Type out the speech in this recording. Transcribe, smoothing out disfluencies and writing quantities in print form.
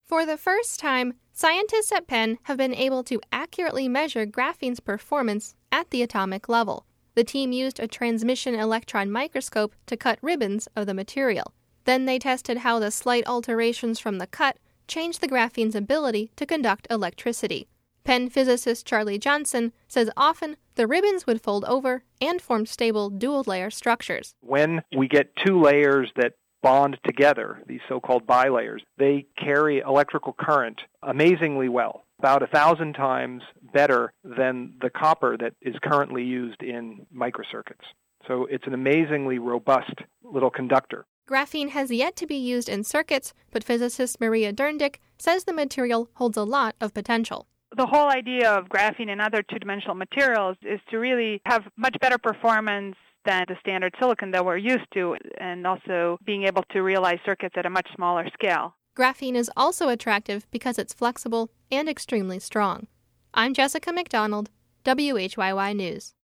For the first time, scientists at Penn have been able to accurately measure graphene's performance at the atomic level. The team used a transmission electron microscope to cut ribbons of the material. Then they tested how the slight alterations from the cut changed the graphene's ability to conduct electricity. Penn physicist Charlie Johnson says often the ribbons would fold over and form stable dual-layer structures. When we get two layers that bond together, these so-called bilayers, they carry electrical current amazingly well, about 1,000 times better than the copper that is currently used in microcircuits. So it's an amazingly robust little conductor. Graphene has yet to be used in circuits, but physicist Maria Derndick says the material holds a lot of potential. The whole idea of graphene and other two-dimensional materials is to really have much better performance than the standard silicon that we're used to, and also being able to realize circuits at a much smaller scale. Graphene is also attractive because it's flexible and extremely strong. I'm Jessica McDonald, WHYY News.